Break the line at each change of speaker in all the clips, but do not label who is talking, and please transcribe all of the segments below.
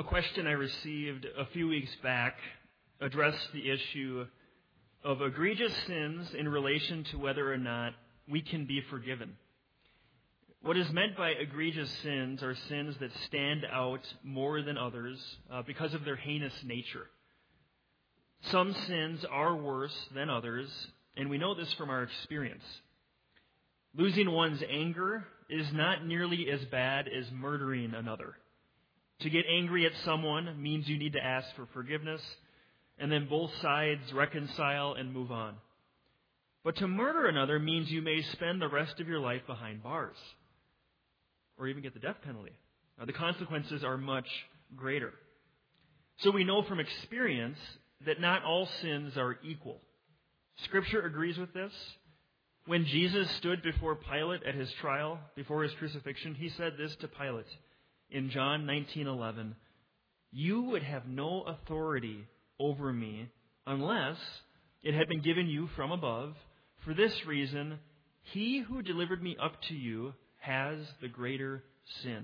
A question I received a few weeks back addressed the issue of egregious sins in relation to whether or not we can be forgiven. What is meant by egregious sins are sins that stand out more than others because of their heinous nature. Some sins are worse than others, and we know this from our experience. Losing one's anger is not nearly as bad as murdering another. To get angry at someone means you need to ask for forgiveness, and then both sides reconcile and move on. But to murder another means you may spend the rest of your life behind bars, or even get the death penalty. Now, the consequences are much greater. So we know from experience that not all sins are equal. Scripture agrees with this. When Jesus stood before Pilate at his trial, before his crucifixion, he said this to Pilate in John 19:11, "You would have no authority over me unless it had been given you from above. For this reason, he who delivered me up to you has the greater sin."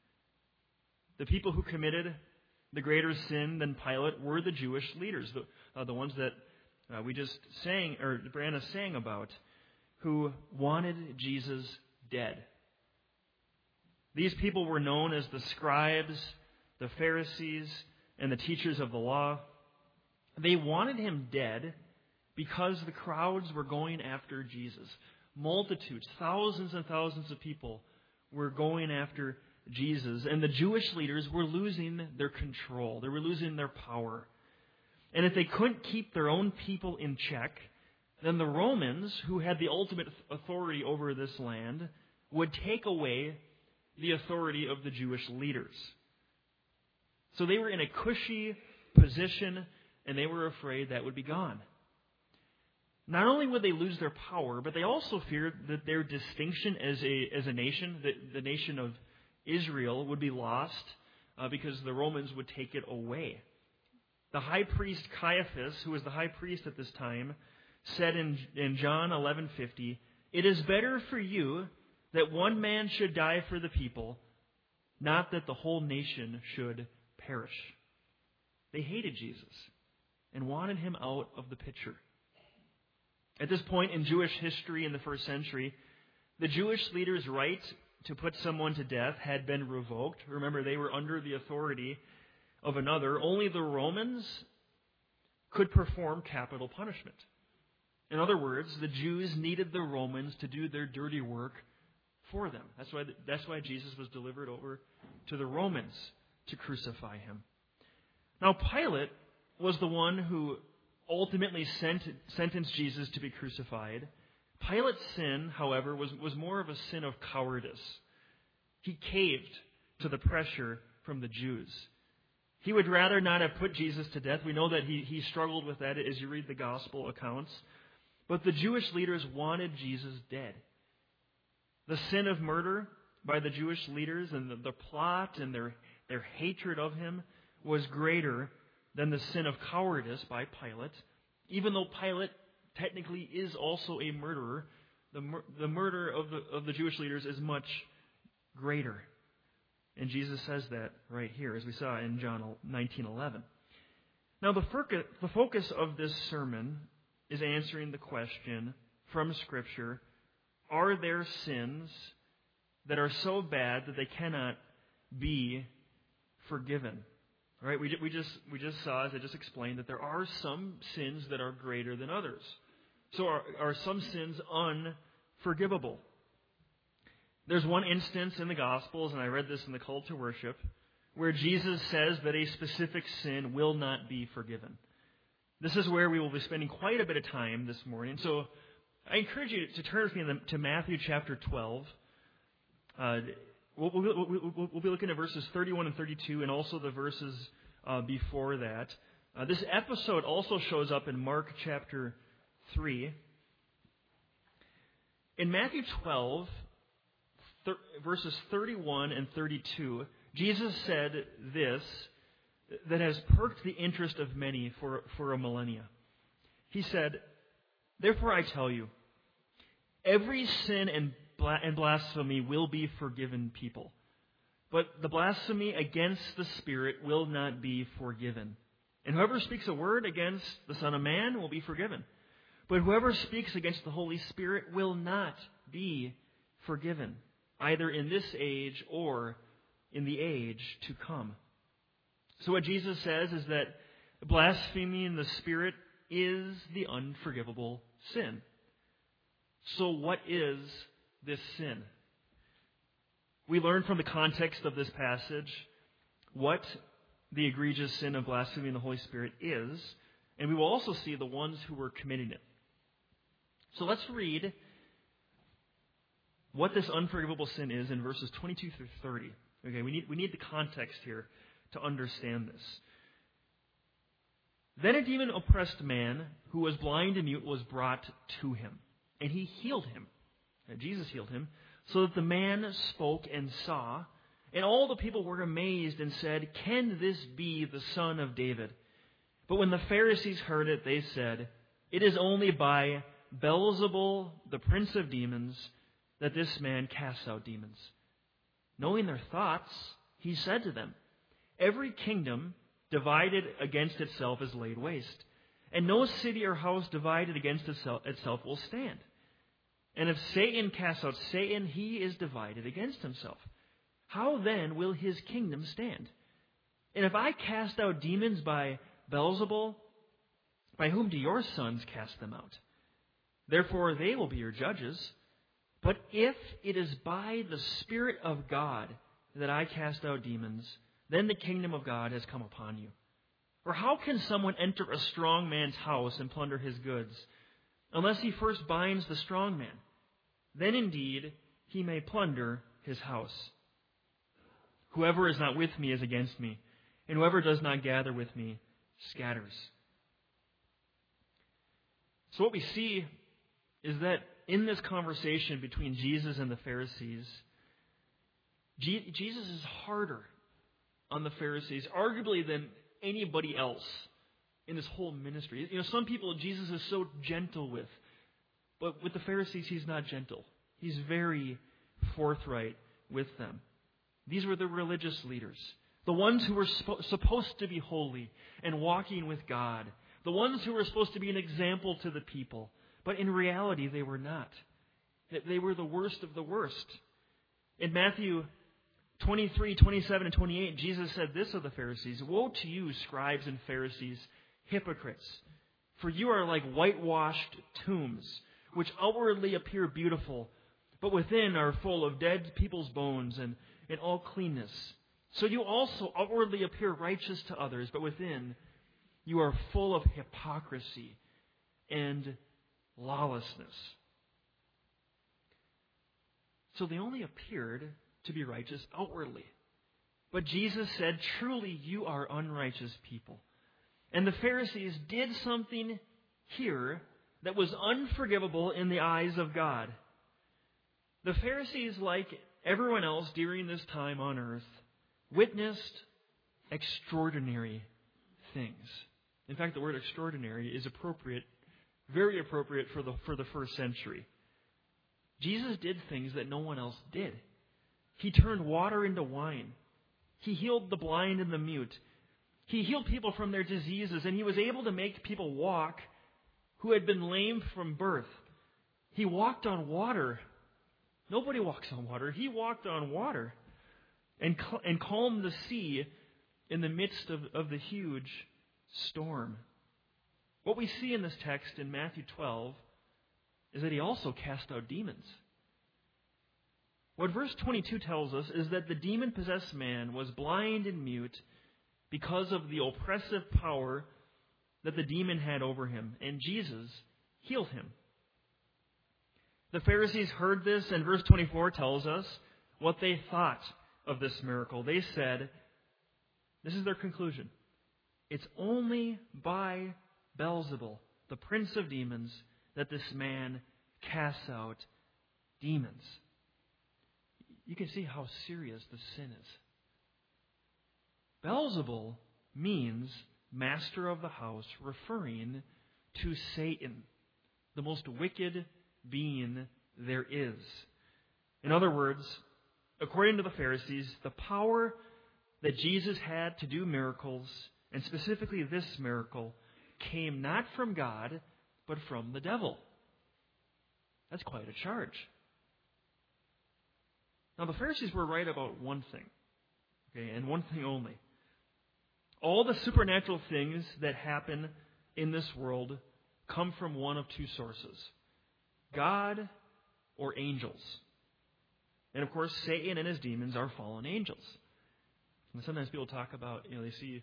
The people who committed the greater sin than Pilate were the Jewish leaders, the ones that we just sang, or Brianna sang about, who wanted Jesus dead. These people were known as the scribes, the Pharisees, and the teachers of the law. They wanted him dead because the crowds were going after Jesus. Multitudes, thousands and thousands of people were going after Jesus, and the Jewish leaders were losing their control. They were losing their power. And if they couldn't keep their own people in check, then the Romans, who had the ultimate authority over this land, would take away the authority of the Jewish leaders. So they were in a cushy position, and they were afraid that would be gone. Not only would they lose their power, but they also feared that their distinction as a nation, the nation of Israel, would be lost because the Romans would take it away. The high priest Caiaphas, who was the high priest at this time, said in John 11:50, "It is better for you that one man should die for the people, not that the whole nation should perish." They hated Jesus and wanted him out of the picture. At this point in Jewish history in the first century, the Jewish leaders' right to put someone to death had been revoked. Remember, they were under the authority of another. Only the Romans could perform capital punishment. In other words, the Jews needed the Romans to do their dirty work for them. That's why Jesus was delivered over to the Romans to crucify him. Now, Pilate was the one who ultimately sentenced Jesus to be crucified. Pilate's sin, however, was more of a sin of cowardice. He caved to the pressure from the Jews. He would rather not have put Jesus to death. We know that he struggled with that as you read the gospel accounts. But the Jewish leaders wanted Jesus dead. The sin of murder by the Jewish leaders and the plot and their hatred of him was greater than the sin of cowardice by Pilate. Even though Pilate technically is also a murderer, the murder of the Jewish leaders is much greater. And Jesus says that right here, as we saw in John 19:11. Now, the focus of this sermon is answering the question from Scripture, are there sins that are so bad that they cannot be forgiven? All right, we just saw, as I just explained, that there are some sins that are greater than others. So are some sins unforgivable? There's one instance in the Gospels, and I read this in the Call to Worship, where Jesus says that a specific sin will not be forgiven. This is where we will be spending quite a bit of time this morning. So I encourage you to turn with me to Matthew chapter 12. We'll be looking at verses 31 and 32 and also the verses before that. This episode also shows up in Mark chapter 3. In Matthew 12, verses 31 and 32, Jesus said this that has perked the interest of many for a millennia. He said, "Therefore I tell you, every sin and blasphemy will be forgiven people. but the blasphemy against the Spirit will not be forgiven. And whoever speaks a word against the Son of Man will be forgiven. But whoever speaks against the Holy Spirit will not be forgiven, either in this age or in the age to come. So what Jesus says is that blaspheming the Spirit is the unforgivable sin. So what is this sin? We learn from the context of this passage what the egregious sin of blaspheming the Holy Spirit is, and we will also see the ones who were committing it. So let's read what this unforgivable sin is in verses 22 through 30. Okay, we need the context here to understand this. Then a demon-oppressed man who was blind and mute was brought to him, and he healed him. Jesus healed him, so that the man spoke and saw, and all the people were amazed and said, "Can this be the son of David?" But when the Pharisees heard it, they said, "It is only by Beelzebul, the prince of demons, that this man casts out demons." Knowing their thoughts, he said to them, "Every kingdom divided against itself is laid waste, and no city or house divided against itself will stand. And if Satan casts out Satan, he is divided against himself. How then will his kingdom stand? And if I cast out demons by Beelzebul, by whom do your sons cast them out? Therefore they will be your judges. But if it is by the Spirit of God that I cast out demons, then the kingdom of God has come upon you. Or how can someone enter a strong man's house and plunder his goods, unless he first binds the strong man? Then indeed he may plunder his house. Whoever is not with me is against me, and whoever does not gather with me scatters." So what we see is that in this conversation between Jesus and the Pharisees, Jesus is harder on the Pharisees, arguably, than anybody else in this whole ministry. You know, some people Jesus is so gentle with, but with the Pharisees, he's not gentle. He's very forthright with them. These were the religious leaders, the ones who were supposed to be holy and walking with God, the ones who were supposed to be an example to the people. But in reality, they were not. They were the worst of the worst. In Matthew 23, 27, and 28, Jesus said this of the Pharisees, "Woe to you, scribes and Pharisees, hypocrites! For you are like whitewashed tombs, which outwardly appear beautiful, but within are full of dead people's bones and all cleanness. So you also outwardly appear righteous to others, but within you are full of hypocrisy and lawlessness." So they only appeared to be righteous outwardly. But Jesus said, "Truly you are unrighteous people." And the Pharisees did something here that was unforgivable in the eyes of God. The Pharisees, like everyone else during this time on earth, witnessed extraordinary things. In fact, the word extraordinary is appropriate, very appropriate for the first century. Jesus did things that no one else did. He turned water into wine. He healed the blind and the mute. He healed people from their diseases, and he was able to make people walk who had been lame from birth. He walked on water. Nobody walks on water. He walked on water and calmed the sea in the midst of the huge storm. What we see in this text in Matthew 12 is that he also cast out demons. What verse 22 tells us is that the demon-possessed man was blind and mute because of the oppressive power that the demon had over him, and Jesus healed him. The Pharisees heard this, and verse 24 tells us what they thought of this miracle. They said, this is their conclusion, "It's only by Beelzebul, the prince of demons, that this man casts out demons." You can see how serious the sin is. Beelzebul means master of the house, referring to Satan, the most wicked being there is. In other words, according to the Pharisees, the power that Jesus had to do miracles, and specifically this miracle, came not from God, but from the devil. That's quite a charge. Now, the Pharisees were right about one thing, okay, and one thing only. All the supernatural things that happen in this world come from one of two sources: God or angels. And of course, Satan and his demons are fallen angels. And sometimes people talk about, they see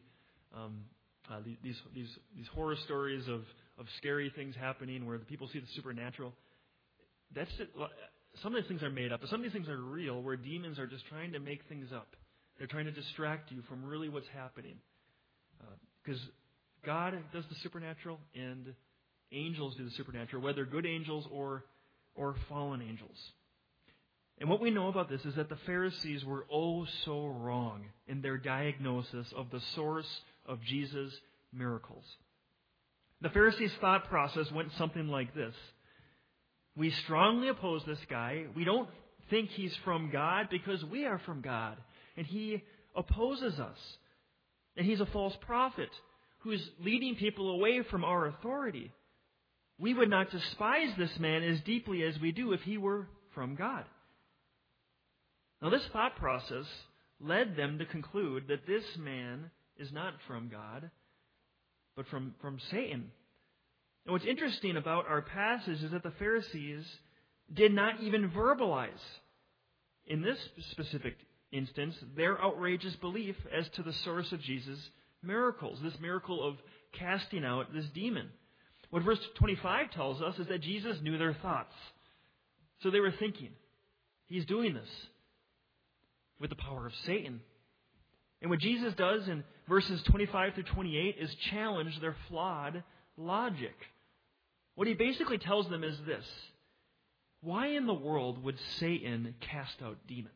these horror stories of scary things happening where the people see the supernatural. That's it. Some of these things are made up, but some of these things are real, where demons are just trying to make things up. They're trying to distract you from really what's happening. Because God does the supernatural, and angels do the supernatural, whether good angels or fallen angels. And what we know about this is that the Pharisees were oh so wrong in their diagnosis of the source of Jesus' miracles. The Pharisees' thought process went something like this: we strongly oppose this guy. We don't think he's from God because we are from God, and he opposes us. And he's a false prophet who's leading people away from our authority. We would not despise this man as deeply as we do if he were from God. Now, this thought process led them to conclude that this man is not from God, but from Satan. And what's interesting about our passage is that the Pharisees did not even verbalize, in this specific instance, their outrageous belief as to the source of Jesus' miracles, this miracle of casting out this demon. What verse 25 tells us is that Jesus knew their thoughts. So they were thinking, he's doing this with the power of Satan. And what Jesus does in verses 25 through 28 is challenge their flawed logic. What he basically tells them is this: why in the world would Satan cast out demons?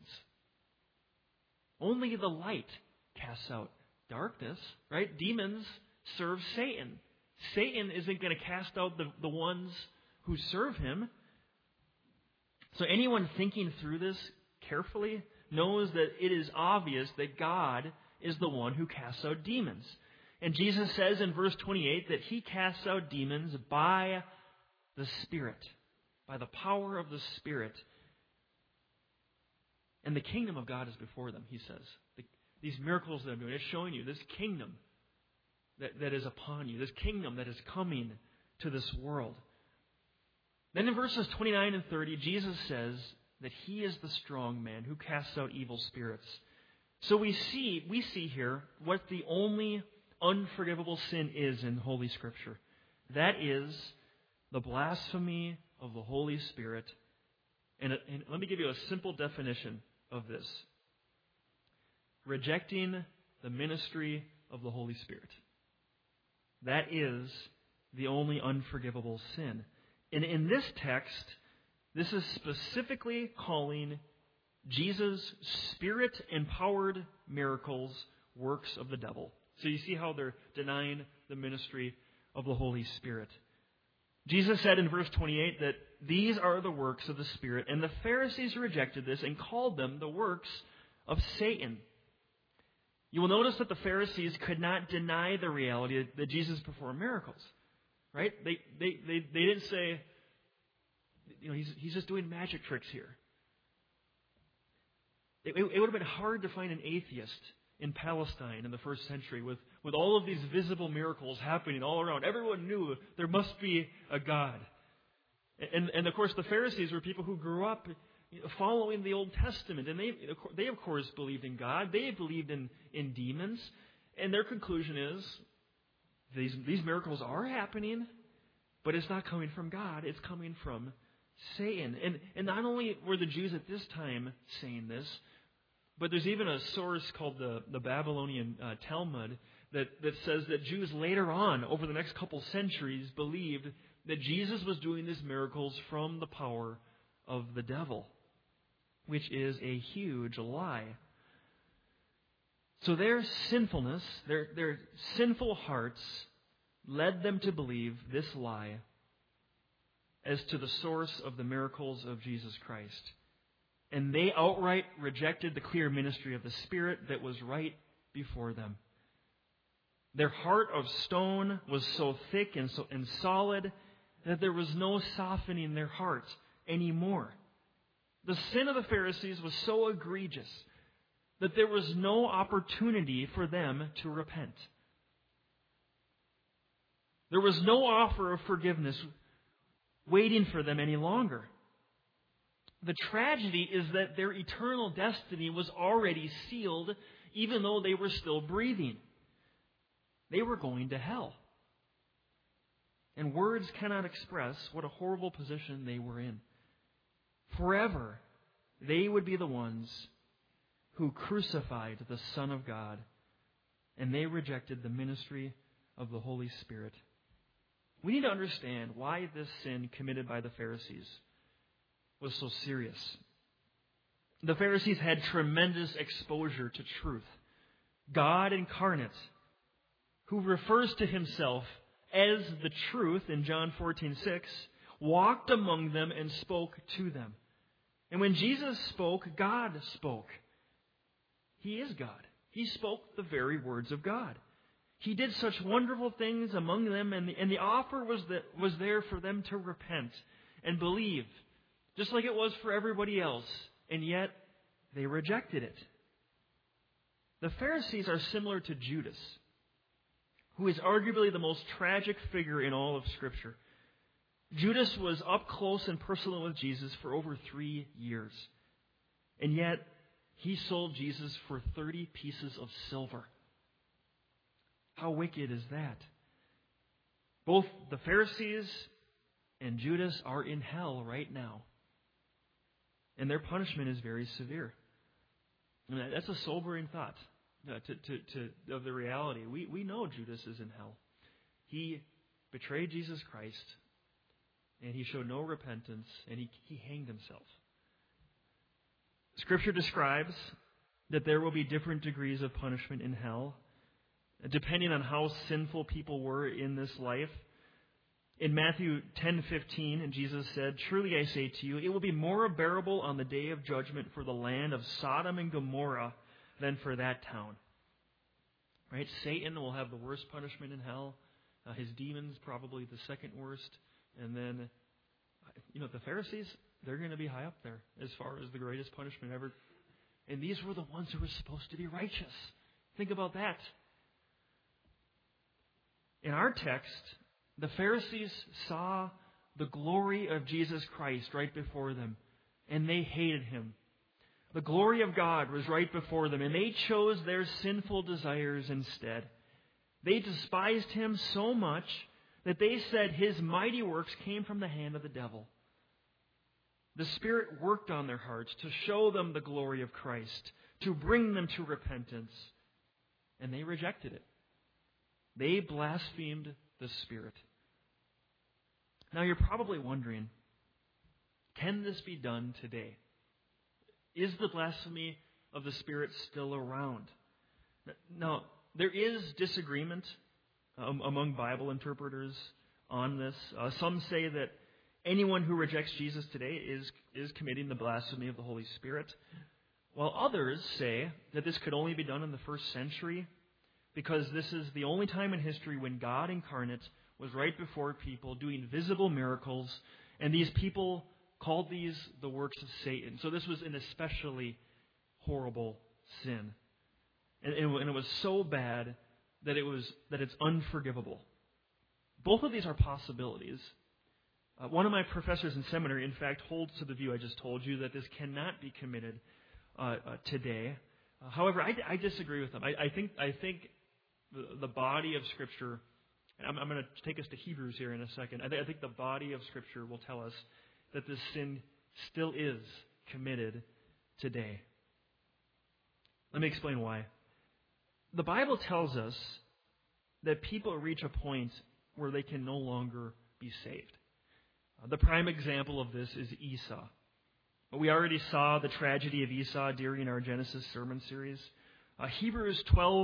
Only the light casts out darkness, right? Demons serve Satan. Satan isn't going to cast out the ones who serve him. So anyone thinking through this carefully knows that it is obvious that God is the one who casts out demons. And Jesus says in verse 28 that he casts out demons by the Spirit, by the power of the Spirit. And the kingdom of God is before them, he says. These miracles that I'm doing, it's showing you this kingdom that is upon you, this kingdom that is coming to this world. Then in verses 29 and 30, Jesus says that he is the strong man who casts out evil spirits. So we see here what the only unforgivable sin is in Holy Scripture. That is the blasphemy of the Holy Spirit. And let me give you a simple definition of this: rejecting the ministry of the Holy Spirit. That is the only unforgivable sin. And in this text, this is specifically calling Jesus' Spirit-empowered miracles works of the devil. So you see how they're denying the ministry of the Holy Spirit. Jesus said in verse 28 that these are the works of the Spirit, and the Pharisees rejected this and called them the works of Satan. You will notice that the Pharisees could not deny the reality that Jesus performed miracles. Right? They didn't say, he's just doing magic tricks here. It would have been hard to find an atheist in Palestine in the first century with all of these visible miracles happening all around. Everyone knew there must be a God. And of course, the Pharisees were people who grew up following the Old Testament. And they of course, believed in God. They believed in demons. And their conclusion is, these miracles are happening, but it's not coming from God. It's coming from Satan. And not only were the Jews at this time saying this, but there's even a source called the Babylonian Talmud that says that Jews later on, over the next couple centuries, believed that Jesus was doing these miracles from the power of the devil, which is a huge lie. So their sinfulness, their sinful hearts, led them to believe this lie as to the source of the miracles of Jesus Christ. and they outright rejected the clear ministry of the Spirit that was right before them. Their heart of stone was so thick and solid that there was no softening their heart anymore. The sin of the Pharisees was so egregious that there was no opportunity for them to repent. There was no offer of forgiveness waiting for them any longer. The tragedy is that their eternal destiny was already sealed, even though they were still breathing. They were going to hell. And words cannot express what a horrible position they were in. Forever, they would be the ones who crucified the Son of God, and they rejected the ministry of the Holy Spirit. We need to understand why this sin committed by the Pharisees was so serious. The Pharisees had tremendous exposure to truth. God incarnate, who refers to himself as the truth in John 14:6, walked among them and spoke to them. And when Jesus spoke, God spoke. He is God. He spoke the very words of God. He did such wonderful things among them, and the offer was there for them to repent and believe, just like it was for everybody else, and yet they rejected it. The Pharisees are similar to Judas, who is arguably the most tragic figure in all of Scripture. Judas was up close and personal with Jesus for over 3 years, and yet he sold Jesus for 30 pieces of silver. How wicked is that? Both the Pharisees and Judas are in hell right now, and their punishment is very severe. And that's a sobering thought of the reality. We know Judas is in hell. He betrayed Jesus Christ, and he showed no repentance, and he hanged himself. Scripture describes that there will be different degrees of punishment in hell, depending on how sinful people were in this life. In Matthew 10:15, Jesus said, "Truly I say to you, it will be more bearable on the day of judgment for the land of Sodom and Gomorrah than for that town." Right? Satan will have the worst punishment in hell. His demons probably the second worst. And then, the Pharisees, they're going to be high up there as far as the greatest punishment ever. And these were the ones who were supposed to be righteous. Think about that. In our text, the Pharisees saw the glory of Jesus Christ right before them, and they hated him. The glory of God was right before them, and they chose their sinful desires instead. They despised him so much that they said his mighty works came from the hand of the devil. The Spirit worked on their hearts to show them the glory of Christ, to bring them to repentance, and they rejected it. They blasphemed the Spirit. Now you're probably wondering, can this be done today? Is the blasphemy of the Spirit still around? Now, there is disagreement among Bible interpreters on this. Some say that anyone who rejects Jesus today is committing the blasphemy of the Holy Spirit, while others say that this could only be done in the first century because this is the only time in history when God incarnate was right before people doing visible miracles, and these people called these the works of Satan. So this was an especially horrible sin. And it was so bad that it's unforgivable. Both of these are possibilities. One of my professors in seminary, in fact, holds to the view I just told you that this cannot be committed today. However, I disagree with them. I think the body of Scripture, and I'm going to take us to Hebrews here in a second. I think the body of Scripture will tell us that this sin still is committed today. Let me explain why. The Bible tells us that people reach a point where they can no longer be saved. The prime example of this is Esau. We already saw the tragedy of Esau during our Genesis sermon series. Hebrews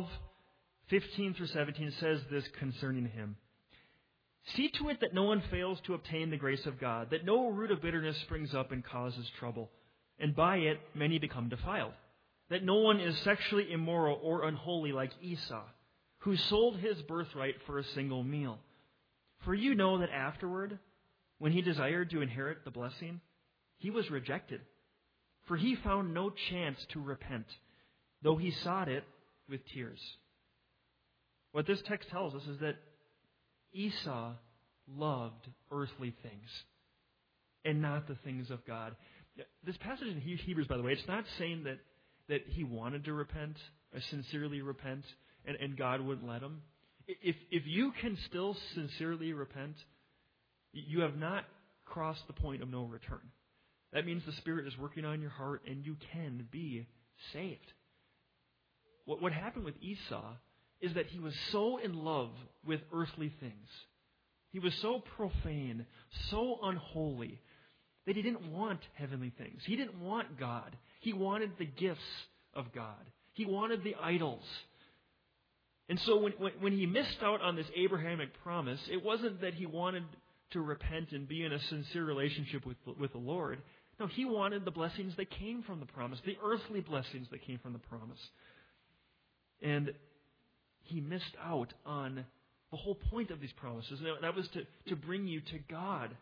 12:15 through 17 says this concerning him. See to it that no one fails to obtain the grace of God, that no root of bitterness springs up and causes trouble, and by it many become defiled. That no one is sexually immoral or unholy like Esau, who sold his birthright for a single meal. For you know that afterward, when he desired to inherit the blessing, he was rejected. For he found no chance to repent, though he sought it with tears. What this text tells us is that Esau loved earthly things and not the things of God. This passage in Hebrews, by the way, it's not saying that he wanted to repent, or sincerely repent, and God wouldn't let him. If you can still sincerely repent, you have not crossed the point of no return. That means the Spirit is working on your heart and you can be saved. What happened with Esau is that he was so in love with earthly things. He was so profane, so unholy, that he didn't want heavenly things. He didn't want God. He wanted the gifts of God. He wanted the idols. And so when he missed out on this Abrahamic promise, it wasn't that he wanted to repent and be in a sincere relationship with the Lord. No, he wanted the blessings that came from the promise, the earthly blessings that came from the promise. And he missed out on the whole point of these promises. That was to bring you to God.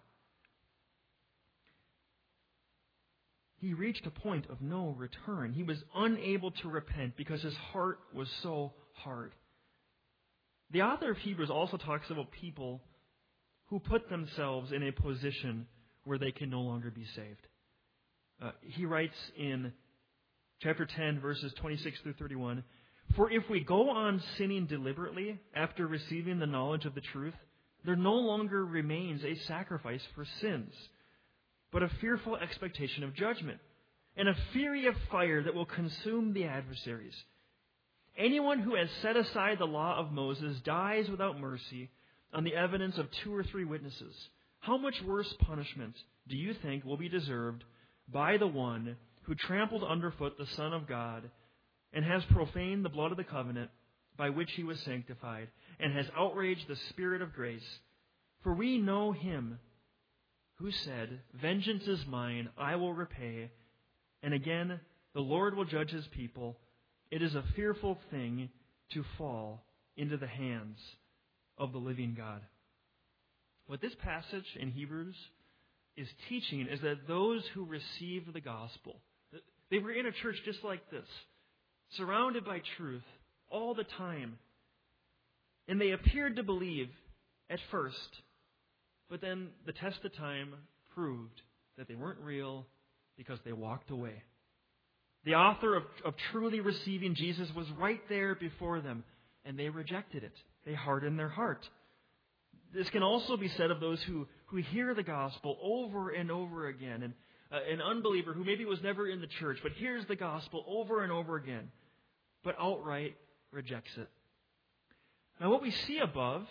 He reached a point of no return. He was unable to repent because his heart was so hard. The author of Hebrews also talks about people who put themselves in a position where they can no longer be saved. He writes in chapter 10, verses 26 through 31, "For if we go on sinning deliberately after receiving the knowledge of the truth, there no longer remains a sacrifice for sins, but a fearful expectation of judgment, and a fury of fire that will consume the adversaries. Anyone who has set aside the law of Moses dies without mercy on the evidence of 2 or 3 witnesses. How much worse punishment do you think will be deserved by the one who trampled underfoot the Son of God and has profaned the blood of the covenant by which he was sanctified and has outraged the Spirit of grace? For we know him who said, 'Vengeance is mine, I will repay,' and again, 'The Lord will judge his people.' It is a fearful thing to fall into the hands of the living God." What this passage in Hebrews is teaching is that those who received the gospel, they were in a church just like this, surrounded by truth all the time. And they appeared to believe at first, but then the test of time proved that they weren't real because they walked away. The author of truly receiving Jesus was right there before them, and they rejected it. They hardened their heart. This can also be said of those who hear the gospel over and over again. And an unbeliever who maybe was never in the church, but hears the gospel over and over again, but outright rejects it. Now, what we see above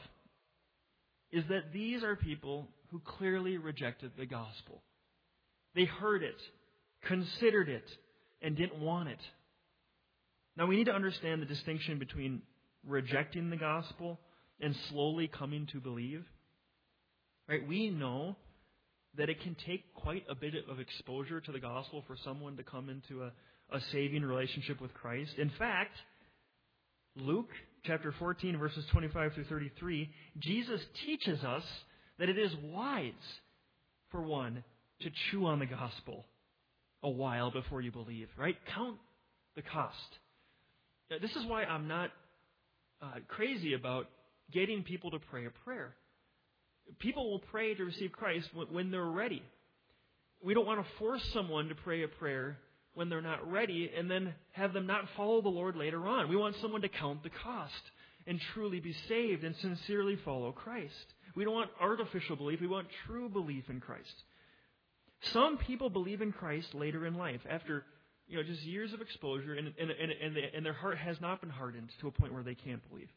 is that these are people who clearly rejected the gospel. They heard it, considered it, and didn't want it. Now, we need to understand the distinction between rejecting the gospel and slowly coming to believe. Right? We know that it can take quite a bit of exposure to the gospel for someone to come into a saving relationship with Christ. In fact, Luke chapter 14, verses 25 through 33, Jesus teaches us that it is wise for one to chew on the gospel a while before you believe, right? Count the cost. Now, this is why I'm not crazy about getting people to pray a prayer. People will pray to receive Christ when they're ready. We don't want to force someone to pray a prayer when they're not ready and then have them not follow the Lord later on. We want someone to count the cost and truly be saved and sincerely follow Christ. We don't want artificial belief. We want true belief in Christ. Some people believe in Christ later in life, after just years of exposure, and their heart has not been hardened to a point where they can't believe.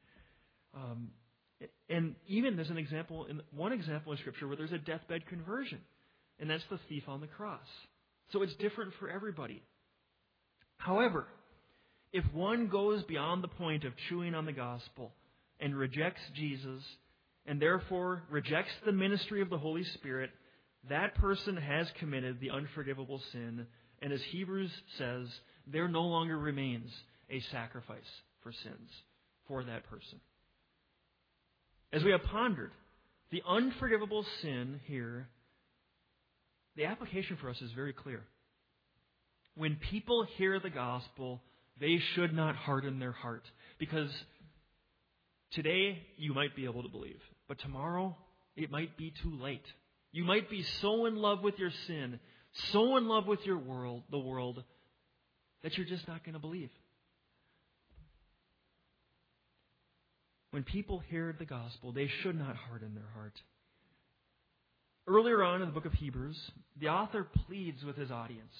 And even there's one example in Scripture where there's a deathbed conversion, and that's the thief on the cross. So it's different for everybody. However, if one goes beyond the point of chewing on the gospel and rejects Jesus, and therefore rejects the ministry of the Holy Spirit, that person has committed the unforgivable sin And as Hebrews says, there no longer remains a sacrifice for sins for that person. As we have pondered the unforgivable sin here, the application for us is very clear. When people hear the gospel, they should not harden their heart. Because today you might be able to believe, but tomorrow it might be too late. You might be so in love with your sin, so in love with the world, that you're just not going to believe. When people hear the gospel, they should not harden their heart. Earlier on in the book of Hebrews, the author pleads with his audience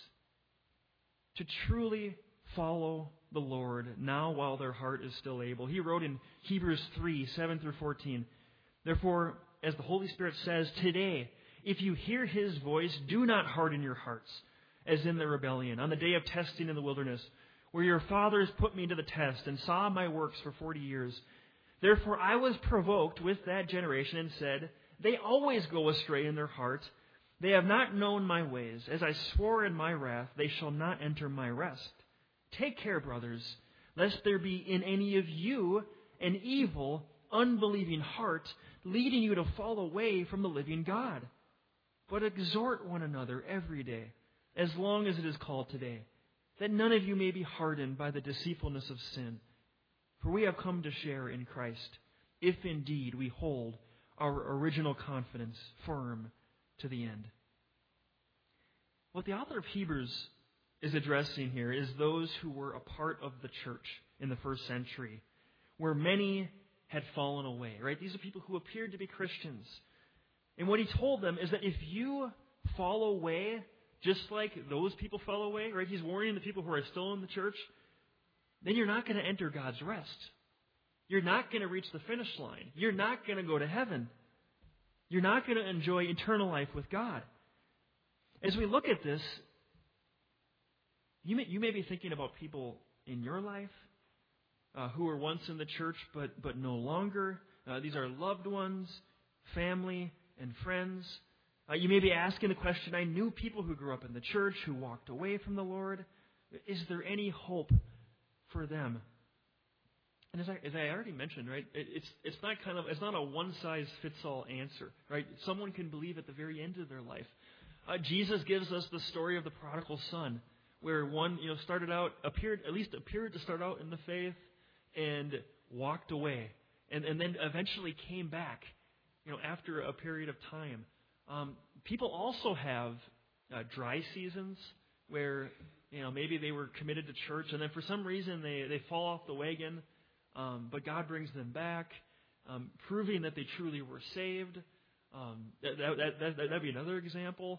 to truly follow the Lord now while their heart is still able. He wrote in Hebrews 3, 7 through 14, "Therefore, as the Holy Spirit says, today, if you hear His voice, do not harden your hearts, as in the rebellion, on the day of testing in the wilderness, where your fathers put me to the test and saw my works for 40 years. Therefore I was provoked with that generation and said, they always go astray in their heart. They have not known my ways. As I swore in my wrath, they shall not enter my rest. Take care, brothers, lest there be in any of you an evil, unbelieving heart, leading you to fall away from the living God. But exhort one another every day, as long as it is called today, that none of you may be hardened by the deceitfulness of sin. For we have come to share in Christ, if indeed we hold our original confidence firm to the end." What the author of Hebrews is addressing here is those who were a part of the church in the first century, where many had fallen away, right? These are people who appeared to be Christians. And what he told them is that if you fall away, just like those people fell away, right? He's warning the people who are still in the church, then you're not going to enter God's rest. You're not going to reach the finish line. You're not going to go to heaven. You're not going to enjoy eternal life with God. As we look at this, you may be thinking about people in your life who were once in the church but no longer. These are loved ones, family, and friends. You may be asking the question, I knew people who grew up in the church who walked away from the Lord. Is there any hope for them? And as I already mentioned, right, it's not a one-size-fits-all answer, right? Someone can believe at the very end of their life. Jesus gives us the story of the prodigal son, where one appeared to start out in the faith and walked away, and then eventually came back, after a period of time. People also have dry seasons where maybe they were committed to church, and then for some reason they fall off the wagon. But God brings them back, proving that they truly were saved. That'd be another example.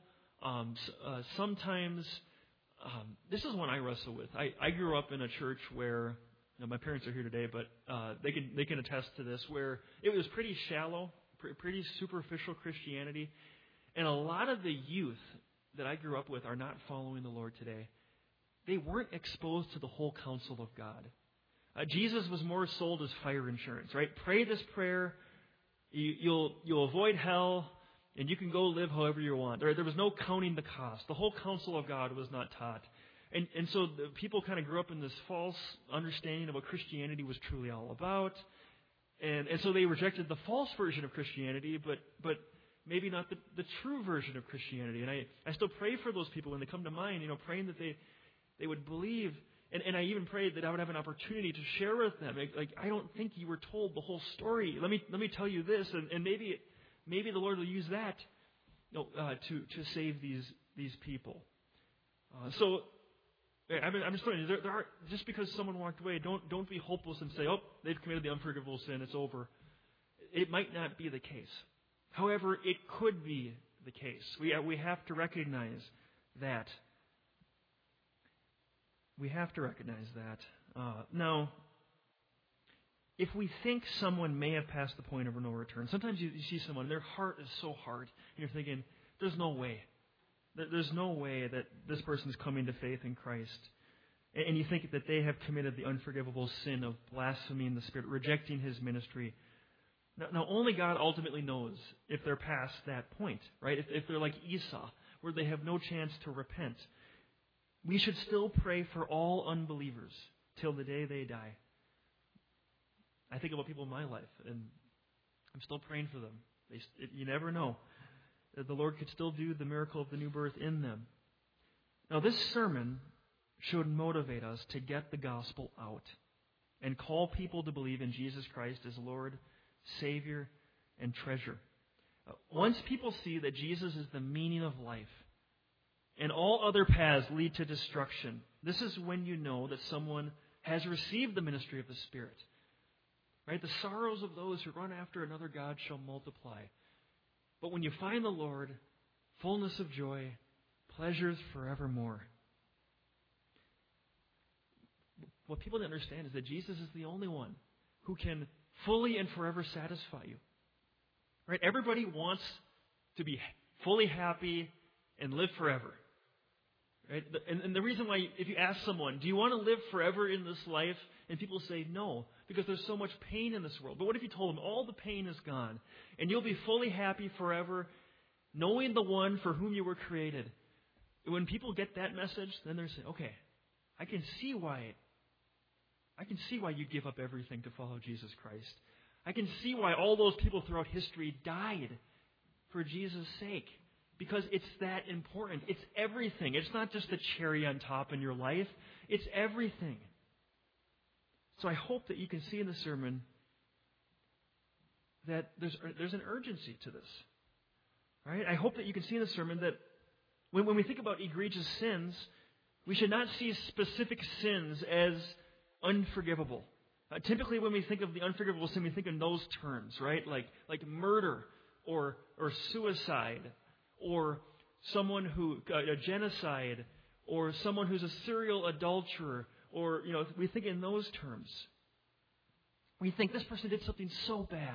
Sometimes, this is one I wrestle with. I grew up in a church where, my parents are here today, but they can attest to this, where it was pretty shallow, pretty superficial Christianity, and a lot of the youth that I grew up with are not following the Lord today. They weren't exposed to the whole counsel of God. Jesus was more sold as fire insurance, right? Pray this prayer, you'll avoid hell, and you can go live however you want. There was no counting the cost. The whole counsel of God was not taught. And so the people kind of grew up in this false understanding of what Christianity was truly all about. And so they rejected the false version of Christianity, but maybe not the true version of Christianity. And I still pray for those people when they come to mind, praying that they would believe. And I even prayed that I would have an opportunity to share with them. Like I don't think you were told the whole story. Let me tell you this, and maybe the Lord will use that to save these people. So I'm just telling you, there are, just because someone walked away, don't be hopeless and say, oh, they've committed the unforgivable sin, it's over. It might not be the case. However, it could be the case. We have to recognize that. We have to recognize that. Now, if we think someone may have passed the point of no return, sometimes you see someone, their heart is so hard, and you're thinking, there's no way. There's no way that this person's coming to faith in Christ. And you think that they have committed the unforgivable sin of blaspheming the Spirit, rejecting His ministry. Now, only God ultimately knows if they're past that point, right? If they're like Esau, where they have no chance to repent. we should still pray for all unbelievers till the day they die. I think about people in my life, and I'm still praying for them. You never know. The Lord could still do the miracle of the new birth in them. Now, this sermon should motivate us to get the gospel out and call people to believe in Jesus Christ as Lord, Savior, and treasure. Once people see that Jesus is the meaning of life and all other paths lead to destruction, this is when you know that someone has received the ministry of the Spirit. Right? The sorrows of those who run after another God shall multiply. But when you find the Lord, fullness of joy, pleasures forevermore. What people don't understand is that Jesus is the only one who can fully and forever satisfy you. Right? Everybody wants to be fully happy and live forever. Right? And the reason why, if you ask someone, do you want to live forever in this life? And people say no, because there's so much pain in this world. But what if you told them all the pain is gone, and you'll be fully happy forever, knowing the one for whom you were created? When people get that message, then they're saying, okay, I can see why you'd give up everything to follow Jesus Christ. I can see why all those people throughout history died for Jesus' sake. Because it's that important. It's everything. It's not just the cherry on top in your life. It's everything. So I hope that you can see in the sermon that there's an urgency to this. Right? I hope that you can see in the sermon that when we think about egregious sins, we should not see specific sins as unforgivable. Typically, when we think of the unforgivable sin, we think in those terms, right? Like murder or suicide, or someone who a genocide, or someone who's a serial adulterer, or we think in those terms. We think this person did something so bad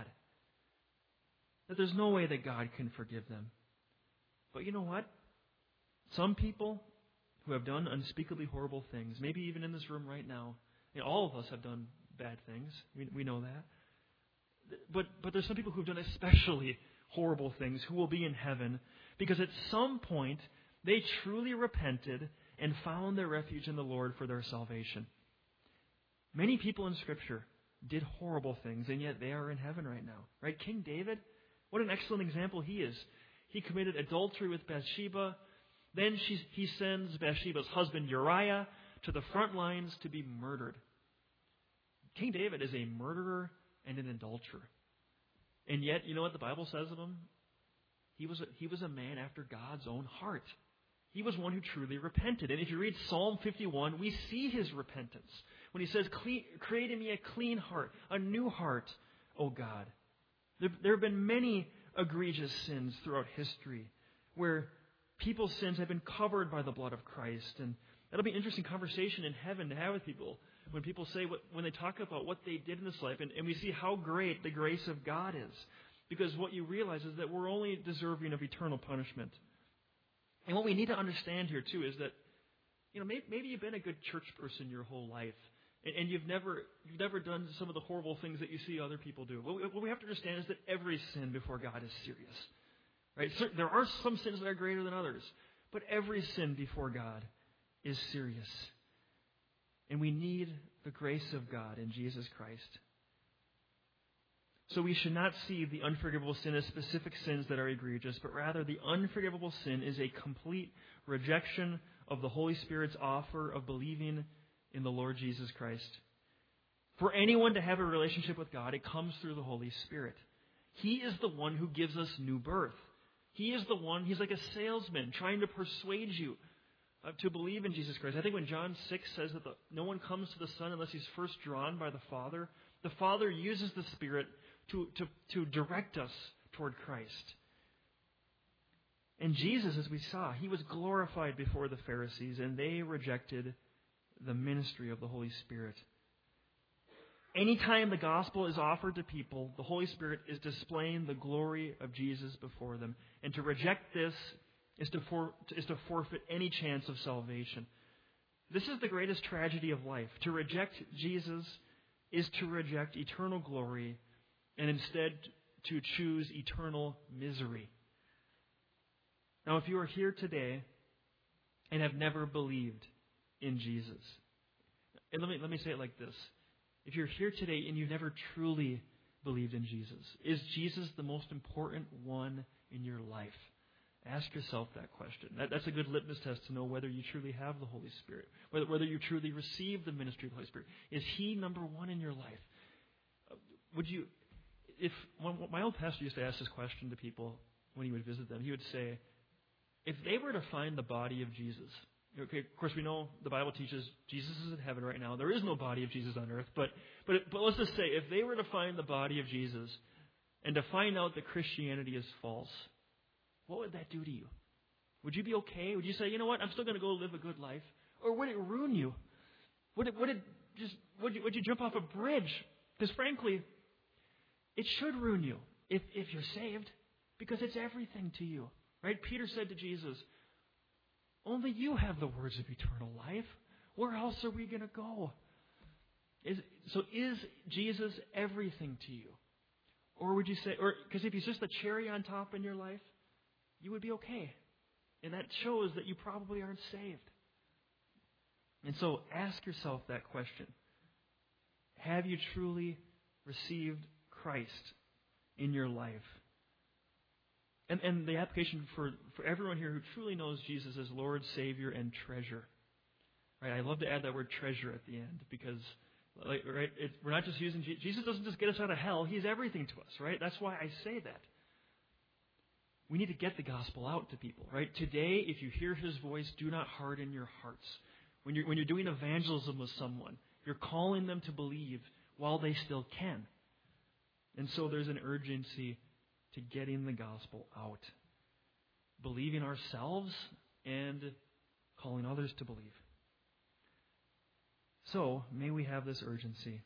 that there's no way that God can forgive them. But you know what? Some people who have done unspeakably horrible things, maybe even in this room right now, all of us have done bad things. We know that. But there's some people who have done especially horrible things who will be in heaven because at some point they truly repented and found their refuge in the Lord for their salvation. Many people in Scripture did horrible things, and yet they are in heaven right now. Right? King David, what an excellent example he is. He committed adultery with Bathsheba. Then he sends Bathsheba's husband Uriah to the front lines to be murdered. King David is a murderer and an adulterer. And yet, you know what the Bible says of him? He was a man after God's own heart. He was one who truly repented. And if you read Psalm 51, we see his repentance. When he says, create in me a clean heart, a new heart, O God. There have been many egregious sins throughout history where people's sins have been covered by the blood of Christ. And that'll be an interesting conversation in heaven to have with people. When people say, when they talk about what they did in this life, and we see how great the grace of God is. Because what you realize is that we're only deserving of eternal punishment. And what we need to understand here, too, is that, maybe you've been a good church person your whole life, and you've never done some of the horrible things that you see other people do. What we have to understand is that every sin before God is serious. Right? So there are some sins that are greater than others, but every sin before God is serious. And we need the grace of God in Jesus Christ. So we should not see the unforgivable sin as specific sins that are egregious, but rather the unforgivable sin is a complete rejection of the Holy Spirit's offer of believing in the Lord Jesus Christ. For anyone to have a relationship with God, it comes through the Holy Spirit. He is the one who gives us new birth. He is the one, he's like a salesman trying to persuade you to believe in Jesus Christ. I think when John 6 says that no one comes to the Son unless he's first drawn by the Father uses the Spirit to direct us toward Christ. And Jesus, as we saw, he was glorified before the Pharisees, and they rejected the ministry of the Holy Spirit. Anytime the gospel is offered to people, the Holy Spirit is displaying the glory of Jesus before them. And to reject this is to forfeit any chance of salvation. This is the greatest tragedy of life. To reject Jesus is to reject eternal glory and instead to choose eternal misery. Now, if you are here today and have never believed in Jesus. And let me say it like this. If you're here today and you've never truly believed in Jesus, is Jesus the most important one in your life? Ask yourself that question. That's a good litmus test to know whether you truly have the Holy Spirit, whether you truly receive the ministry of the Holy Spirit. Is He number one in your life? My old pastor used to ask this question to people when he would visit them. He would say, if they were to find the body of Jesus, okay, of course we know the Bible teaches Jesus is in heaven right now. There is no body of Jesus on earth, but let's just say if they were to find the body of Jesus and to find out that Christianity is false, what would that do to you? Would you be okay? Would you say, you know what, I'm still going to go live a good life? Or would it ruin you? Would you jump off a bridge? Because frankly, it should ruin you if you're saved, because it's everything to you. Right? Peter said to Jesus, only you have the words of eternal life. Where else are we going to go? Is Jesus everything to you? Or would you say, because if he's just a cherry on top in your life, you would be okay. And that shows that you probably aren't saved. And so ask yourself that question. Have you truly received Christ in your life? And the application for everyone here who truly knows Jesus as Lord, Savior, and treasure. Right? I love to add that word treasure at the end because we're not just using Jesus doesn't just get us out of hell. He's everything to us, right? That's why I say that. We need to get the gospel out to people, right? Today, if you hear His voice, do not harden your hearts. When you're doing evangelism with someone, you're calling them to believe while they still can. And so there's an urgency to getting the gospel out. Believing ourselves and calling others to believe. So, may we have this urgency.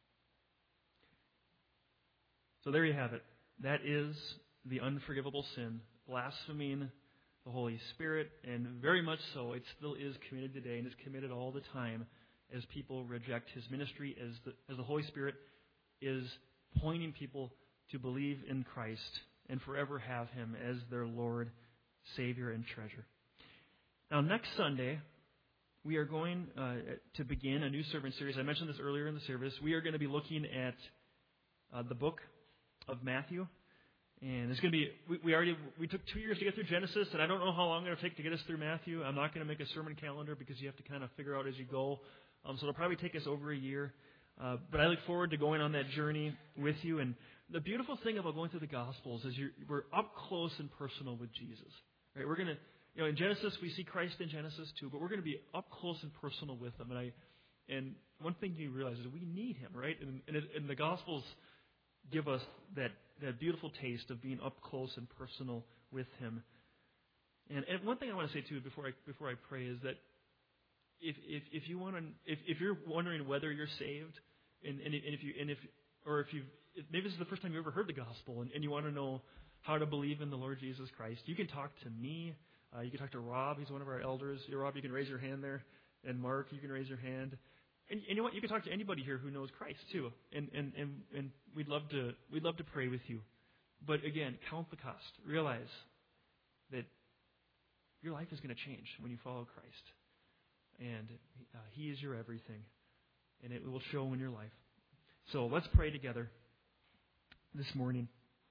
So there you have it. That is the unforgivable sin, blaspheming the Holy Spirit, and very much so, it still is committed today and is committed all the time as people reject His ministry, as the Holy Spirit is pointing people to believe in Christ and forever have Him as their Lord, Savior, and treasure. Now, next Sunday, we are going to begin a new sermon series. I mentioned this earlier in the service. We are going to be looking at the book of Matthew. And it's going to be, we took 2 years to get through Genesis, and I don't know how long it'll take to get us through Matthew. I'm not going to make a sermon calendar because you have to kind of figure out as you go. So it'll probably take us over a year. But I look forward to going on that journey with you. And the beautiful thing about going through the Gospels is we're up close and personal with Jesus. Right? We're going to, in Genesis, we see Christ in Genesis too, but we're going to be up close and personal with Him. And one thing you realize is we need Him, right? And the Gospels give us that beautiful taste of being up close and personal with Him. And one thing I want to say too before I pray is that if you're wondering whether you're saved, maybe this is the first time you ever heard the gospel, and you want to know how to believe in the Lord Jesus Christ, you can talk to me. You can talk to Rob. He's one of our elders. Rob, you can raise your hand there. And Mark, you can raise your hand. And you know what? You can talk to anybody here who knows Christ too. And we'd love to pray with you. But again, count the cost. Realize that your life is going to change when you follow Christ. And He is your everything. And it will show in your life. So let's pray together this morning.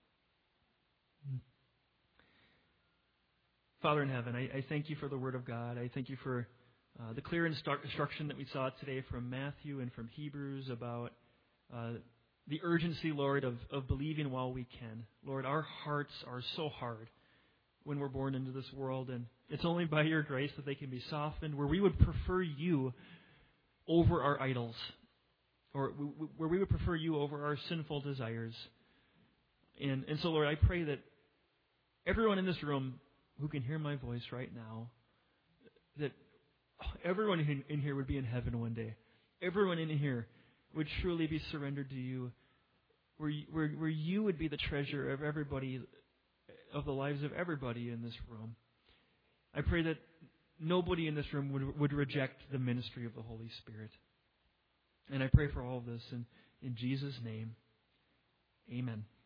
Father in heaven, I thank You for the Word of God. I thank You for the clear instruction that we saw today from Matthew and from Hebrews about the urgency, Lord, of believing while we can. Lord, our hearts are so hard when we're born into this world, and it's only by Your grace that they can be softened, where we would prefer You over our idols, or where we would prefer You over our sinful desires. And so, Lord, I pray that everyone in this room who can hear my voice right now, that everyone in here would be in heaven one day. Everyone in here would truly be surrendered to You, where You would be the treasure of everybody, of the lives of everybody in this room. I pray that nobody in this room would reject the ministry of the Holy Spirit. And I pray for all of this in Jesus' name. Amen.